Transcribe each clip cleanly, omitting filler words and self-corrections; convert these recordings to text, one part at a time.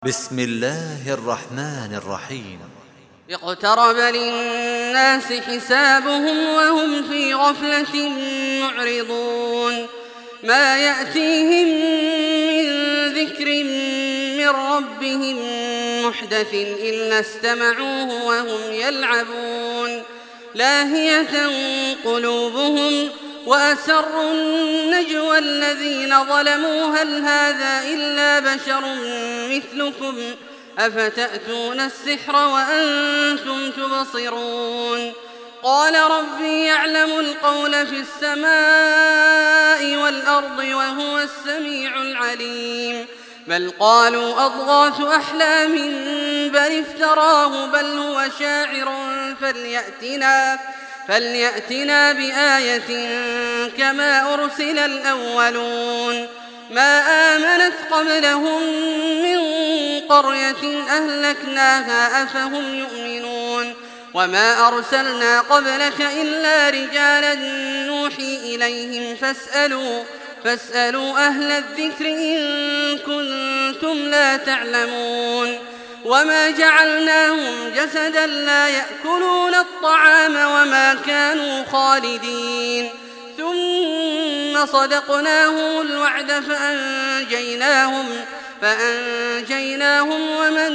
بسم الله الرحمن الرحيم. اقترب للناس حسابهم وهم في غفلة معرضون. ما يأتيهم من ذكر من ربهم محدث إلا استمعوه وهم يلعبون. لاهية قلوبهم وأسروا النجوى الذين ظلموا هل هذا إلا بشر مثلكم أفتأتون السحر وأنتم تبصرون. قال ربي يعلم القول في السماء والأرض وهو السميع العليم. بل قالوا أضغاث أحلام بل افتراه بل هو شاعر فليأتنا بآية كما أرسل الأولون. ما آمنت قبلهم من قرية أهلكناها أفهم يؤمنون. وما أرسلنا قبلك إلا رجالا نوحي إليهم فاسألوا أهل الذكر إن كنتم لا تعلمون. وما جعلناهم جسدا لا يأكلون الطعام وما كانوا خالدين. ثم صدقناهم الوعد فأنجيناهم ومن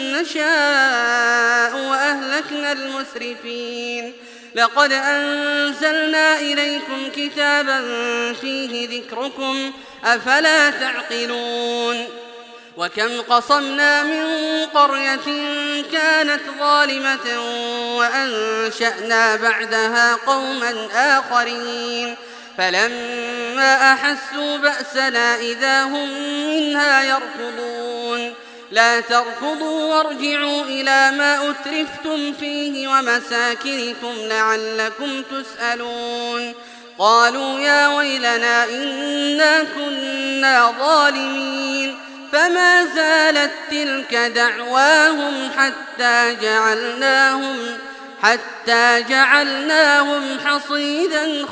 نشاء وأهلكنا المسرفين. لقد أنزلنا إليكم كتابا فيه ذكركم أفلا تعقلون. وكم قصمنا من قرية كانت ظالمة وأنشأنا بعدها قوما آخرين. فلما أحسوا بأسنا إذا هم منها يركضون. لا تركضوا وارجعوا إلى ما أترفتم فيه ومساكنكم لعلكم تسألون. قالوا يا ويلنا إنا كنا ظالمين. فما زالت تلك دعواهم حتى جعلناهم حصيدا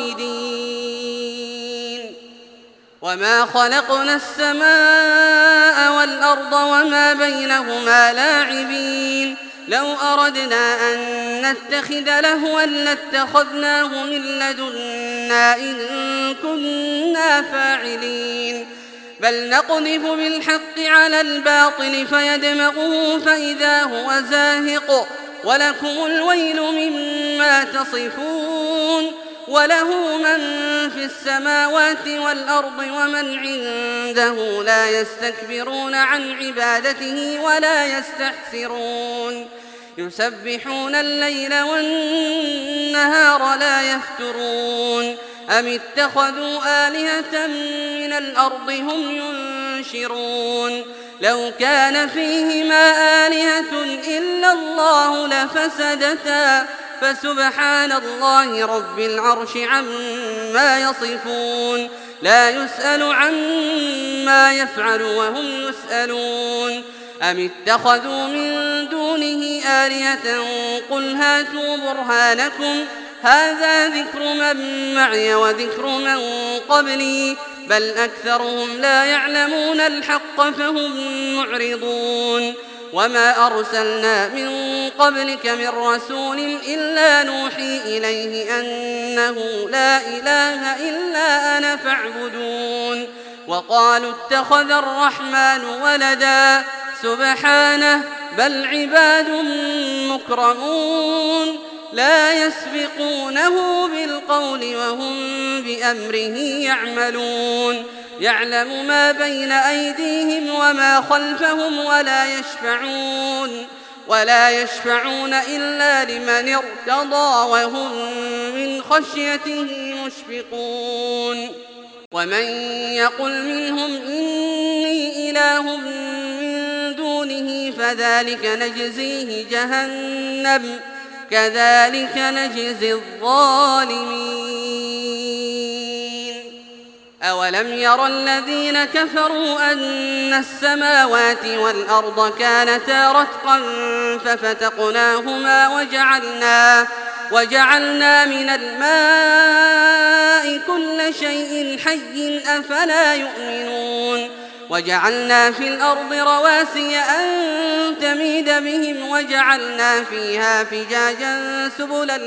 خامدين. وما خلقنا السماء والأرض وما بينهما لاعبين. لو أردنا أن نتخذ لهوا لاتخذناه من لدنا إن كنا فاعلين. بل نقذف بالحق على الباطل فيدمغه فإذا هو زاهق ولكم الويل مما تصفون. وله من في السماوات والأرض ومن عنده لا يستكبرون عن عبادته ولا يستحسرون. يسبحون الليل والنهار لا يفترون. أم اتخذوا آلهة من الأرض هم ينشرون. لو كان فيهما آلهة إلا الله لفسدتا فسبحان الله رب العرش عما يصفون. لا يسأل عما يفعل وهم يسألون. أم اتخذوا من دونه آلهة قل هاتوا برهانكم هذا ذكر من معي وذكر من قبلي بل أكثرهم لا يعلمون الحق فهم معرضون. وما أرسلنا من قبلك من رسول إلا نوحي إليه أنه لا إله إلا أنا فاعبدون. وقالوا اتخذ الرحمن ولدا سبحانه بل عباد مكرمون لا يسبقونه بالقول وهم بأمره يعملون. يعلم ما بين أيديهم وما خلفهم ولا يشفعون إلا لمن ارتضى وهم من خشيته مشفقون. ومن يقل منهم إني إله من دونه فذلك نجزيه جهنم كذلك نجزي الظالمين. أولم ير الذين كفروا أن السماوات والأرض كانتا رتقا ففتقناهما وجعلنا من الماء كل شيء حي أفلا يؤمنون. وجعلنا في الأرض رواسي أن تميد بهم وجعلنا فيها فجاجا سبلا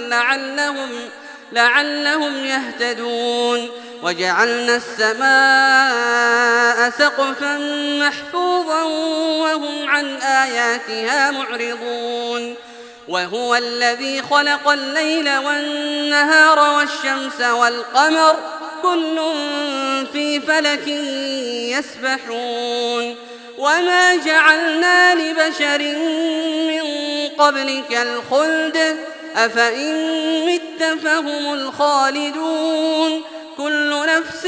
لعلهم يهتدون وجعلنا السماء سقفا محفوظا وهم عن آياتها معرضون وهو الذي خلق الليل والنهار والشمس والقمر كل في فلك يسبحون وما جعلنا لبشر من قبلك الخلد أفإن مت فهم الخالدون كل نفس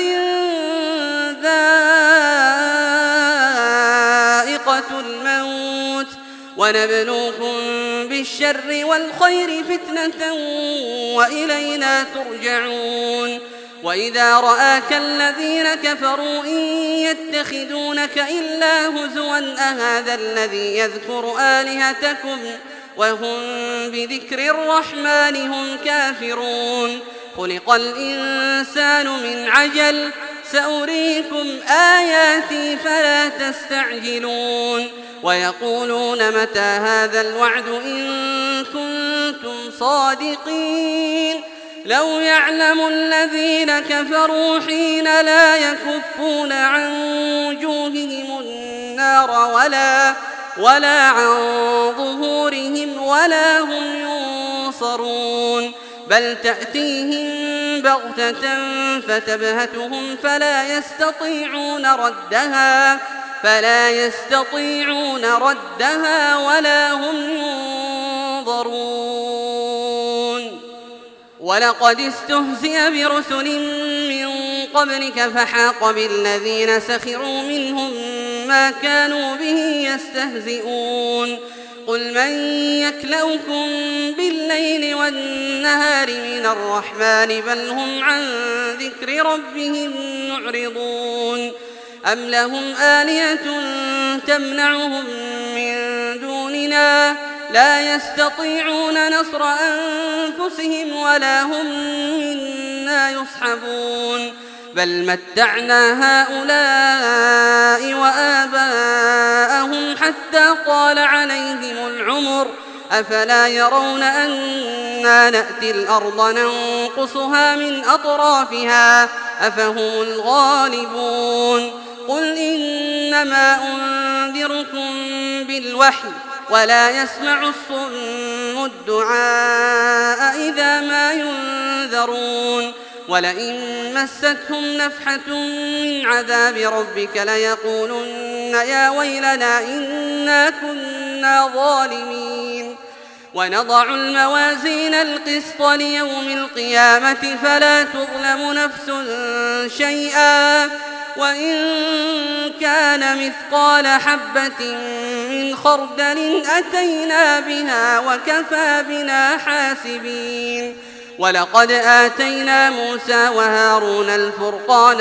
ذائقة الموت ونبلوكم بالشر والخير فتنة وإلينا ترجعون وإذا رآك الذين كفروا إن يتخذونك إلا هزوا أهذا الذي يذكر آلهتكم وهم بذكر الرحمن هم كافرون خلق الإنسان من عجل سأريكم آياتي فلا تستعجلون ويقولون متى هذا الوعد إن كنتم صادقين لو يعلم الذين كفروا حين لا يكفون عن وجوههم النار ولا عن ظهورهم ولا هم ينصرون بل تأتيهم بغتة فتبهتهم فلا يستطيعون ردها ولا هم ينظرون ولقد استهزئ برسل من قبلك فحاق بالذين سخروا منهم ما كانوا به يستهزئون قل من يكلؤكم بالليل والنهار من الرحمن بل هم عن ذكر ربهم معرضون أم لهم آلهة تمنعهم من دوننا لا يستطيعون نصر أنفسهم ولا هم منا يصحبون بل متعنا هؤلاء وآباءهم حتى طال عليهم العمر أفلا يرون أنا نأتي الأرض ننقصها من أطرافها أفهم الغالبون قل إنما أنذركم بالوحي ولا يسمع الصم الدعاء إذا ما ينذرون ولئن مستهم نفحة من عذاب ربك ليقولن يا ويلنا إنا كنا ظالمين ونضع الموازين القسط ليوم القيامة فلا تظلم نفس شيئا وإن كان مثقال حبة من خردل أتينا بها وكفى بنا حاسبين ولقد آتينا موسى وهارون الفرقان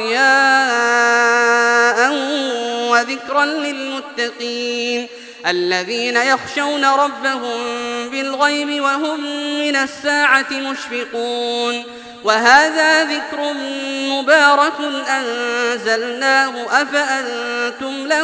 وضياء وذكرا للمتقين الذين يخشون ربهم بالغيب وهم من الساعة مشفقون وهذا ذكر مبارك أنزلناه أفأنتم له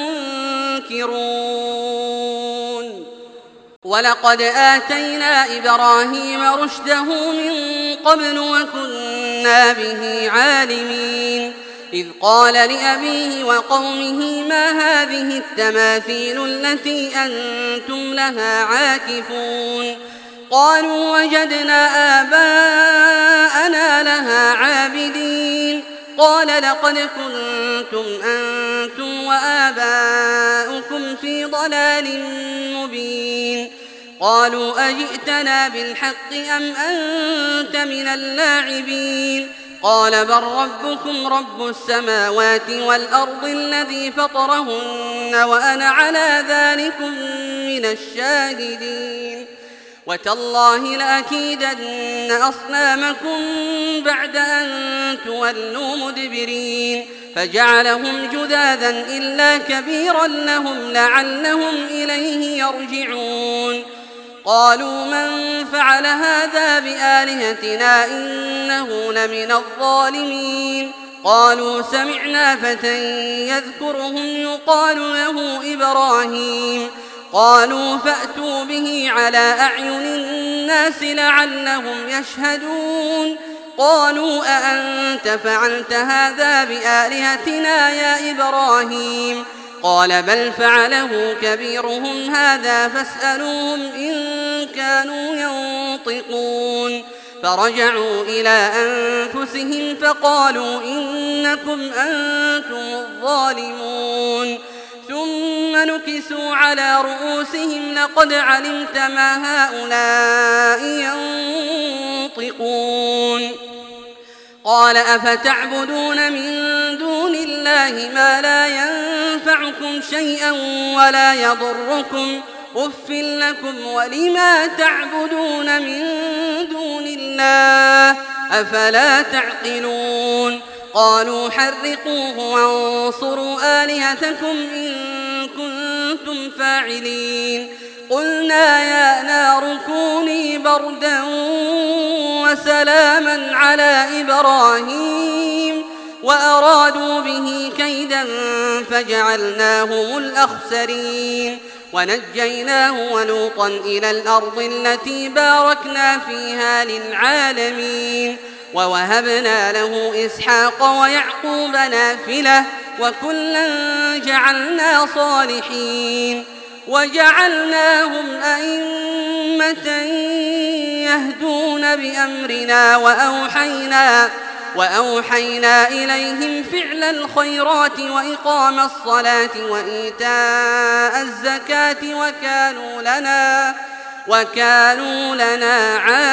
منكرون ولقد آتينا إبراهيم رشده من قبل وكنا به عالمين إذ قال لأبيه وقومه ما هذه التماثيل التي أنتم لها عاكفون قالوا وجدنا آباءنا لها عابدين قال لقد كنتم أنتم وآباؤكم في ضلال مبين قالوا أجئتنا بالحق أم أنت من اللاعبين قال بل ربكم رب السماوات والأرض الذي فطرهن وأنا على ذلكم من الشاهدين وتالله لأكيدن أصنامكم بعد أن تولوا مدبرين فجعلهم جذاذا إلا كبيرا لهم لعلهم إليه يرجعون قالوا من فعل هذا بآلهتنا إنه لمن الظالمين قالوا سمعنا فتى يذكرهم يقال له إبراهيم قالوا فأتوا به على أعين الناس لعلهم يشهدون قالوا أأنت فعلت هذا بآلهتنا يا إبراهيم قال بل فعله كبيرهم هذا فاسألوهم إن كانوا ينطقون فرجعوا إلى أنفسهم فقالوا إنكم أنتم الظالمون ثم نكسوا على رؤوسهم لقد علمت ما هؤلاء ينطقون قال أفتعبدون من دون الله ما لا ينفعكم شيئا ولا يضركم أف لكم ولما تعبدون من دون الله أفلا تعقلون قالوا حرقوه وانصروا آلهتكم إن كنتم فاعلين قلنا يا نار كوني بردا وسلاما على إبراهيم وأرادوا به كيدا فجعلناهم الأخسرين ونجيناه ولوطا إلى الأرض التي باركنا فيها للعالمين ووهبنا له إسحاق ويعقوب نافلة وكلا جعلنا صالحين وجعلناهم أئمة يهدون بأمرنا وأوحينا إليهم فعل الخيرات وإقام الصلاة وإيتاء الزكاة وكانوا لنا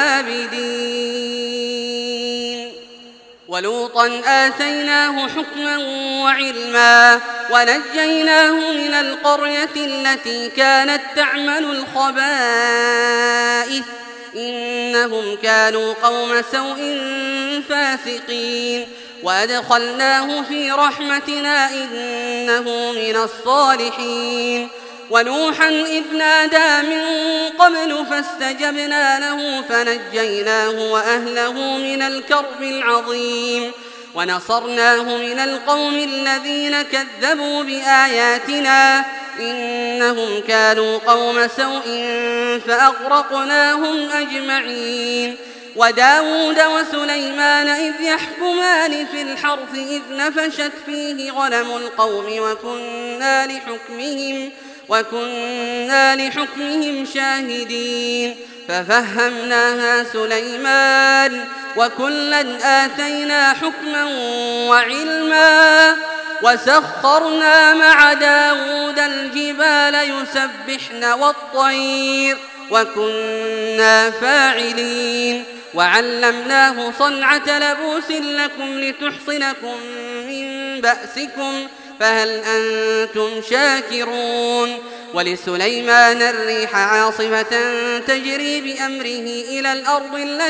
عابدين ولوطا آتيناه حكما وعلما ونجيناه من القرية التي كانت تعمل الخبائث إنهم كانوا قوم سوء فاسقين وأدخلناه في رحمتنا إنه من الصالحين ونوحا إذ نادى من قبل فاستجبنا له فنجيناه وأهله من الكرب العظيم ونصرناه من القوم الذين كذبوا بآياتنا إنهم كانوا قوم سوء فأغرقناهم أجمعين وداود وسليمان إذ يحكمان في الحرث إذ نفشت فيه غنم القوم وكنا لحكمهم شاهدين ففهمناها سليمان وكلا آتينا حكما وعلما وسخرنا مع داود الجبال يسبحن والطير وكنا فاعلين وعلمناه صنعة لبوس لكم لتحصنكم من بأسكم فهل أنتم شاكرون ولسليمان الريح عاصفة تجري بأمره إلى الأرض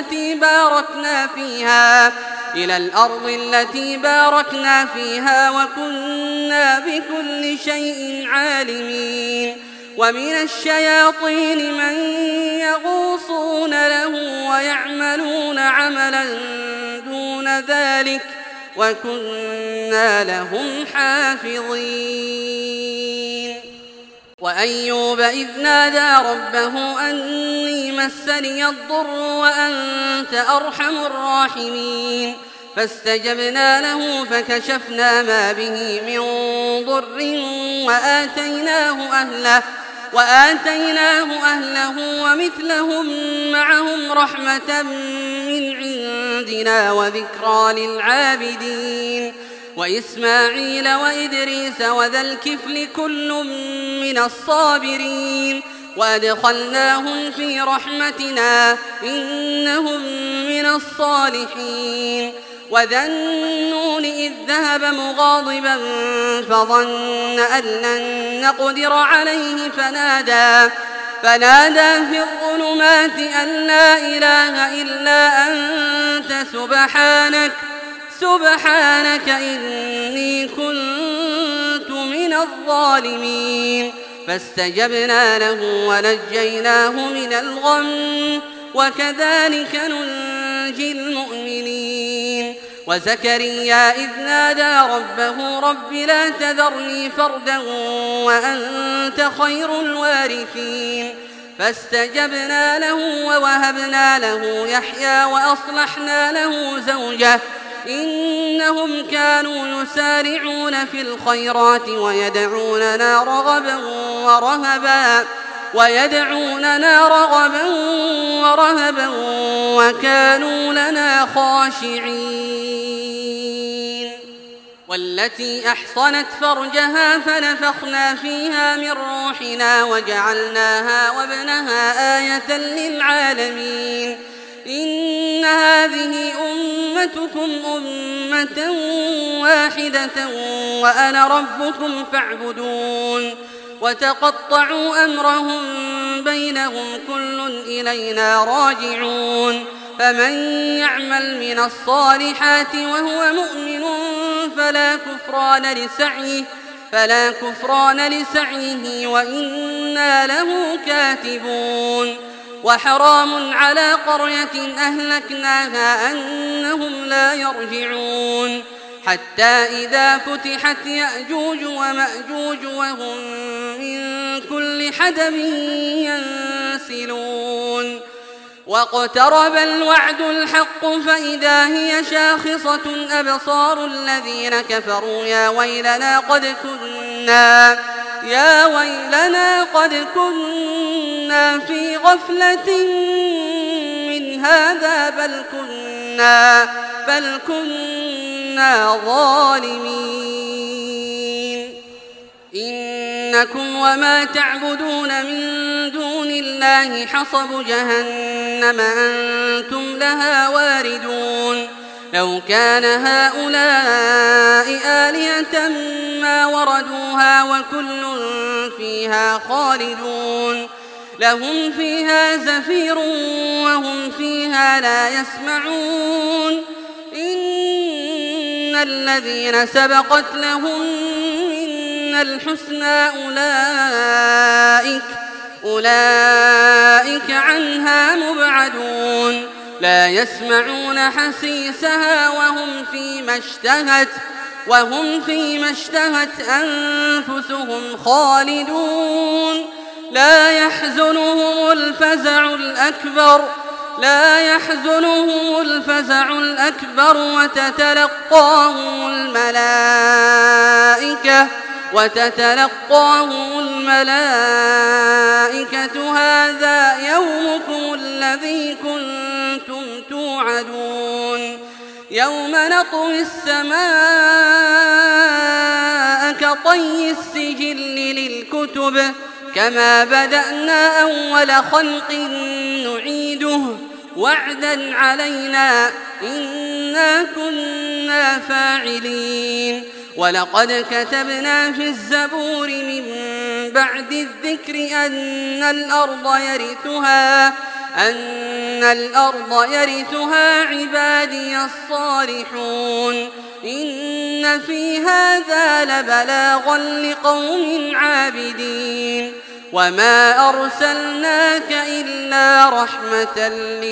التي باركنا فيها وكنا بكل شيء عالمين ومن الشياطين من يغوصون له ويعملون عملا دون ذلك وكنا لهم حافظين وأيوب إذ نادى ربه أني مسني الضر وأنت أرحم الراحمين فاستجبنا له فكشفنا ما به من ضر وآتيناه أهله ومثلهم معهم رحمة من عندنا وذكرى للعابدين وإسماعيل وإدريس وذا الكفل كل من الصابرين وأدخلناهم في رحمتنا إنهم من الصالحين وذا النون إذ ذهب مغاضبا فظن أن لن نقدر عليه فنادى في الظلمات أن لا إله إلا أنت سبحانك إني كنت من الظالمين فاستجبنا له ونجيناه من الغم وكذلك ننجي المؤمنين وزكريا إذ نادى ربه رب لا تذرني فردا وأنت خير الوارثين فاستجبنا له ووهبنا له يحيى وأصلحنا له زوجه إنهم كانوا يسارعون في الخيرات ويدعوننا رغبا ورهبا وكانوا لنا خاشعين والتي أحصنت فرجها فنفخنا فيها من روحنا وجعلناها وابنها آية للعالمين إن هذه أمتكم أمة واحدة وأنا ربكم فاعبدون وتقطعوا أمرهم بينهم كل إلينا راجعون فمن يعمل من الصالحات وهو مؤمن فلا كفران لسعيه وإنا له كاتبون وحرام على قرية أهلكناها أنهم لا يرجعون حتى إذا فتحت يأجوج ومأجوج وهم من كل حدب ينسلون واقترب الوعد الحق فإذا هي شاخصة أبصار الذين كفروا يا ويلنا قد كنا في غفلة من هذا بل كنا ظالمين إنكم وما تعبدون من دون الله حصب جهنم أنتم لها واردون لو كان هؤلاء آلهة ما وردوها وكل فيها خالدون لهم فيها زفير وهم فيها لا يسمعون إن الذين سبقت لهم منا الحسنى أولئك عنها مبعدون لا يسمعون حسيسها وهم فيما اشتهت أنفسهم خالدون لا يحزنهم الفزع الأكبر وتتلقاهم الملائكة هذا يومكم الذي كنتم توعدون يوم نطوي السماء كطي السجل للكتب كما بدأنا أول خلق نعيده وعدا علينا إنا كنا فاعلين ولقد كتبنا في الزبور من بعد الذكر أن الأرض يرثها عبادي الصالحون إن في هذا لبلاغا لقوم عابدين وما أرسلناك إلا رحمة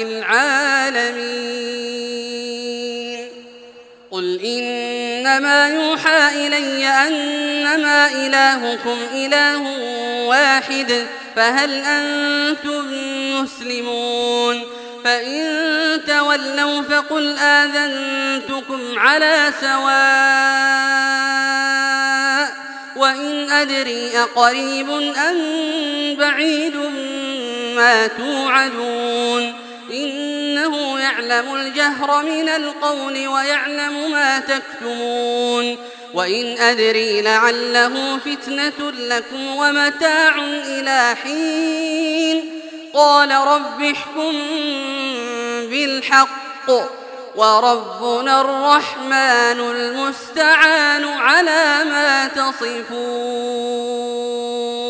للعالمين قل إنما يوحى إلي أنما إلهكم إله واحد فهل أنتم مسلمون فإن تولوا فقل آذنتكم على سواء وإن أدري أقريب أم بعيد ما توعدون إنه يعلم الجهر من القول ويعلم ما تكتمون وإن أدري لعله فتنة لكم ومتاع إلى حين قال رب احكم بالحق وربنا الرحمن المستعان على ما تصفون.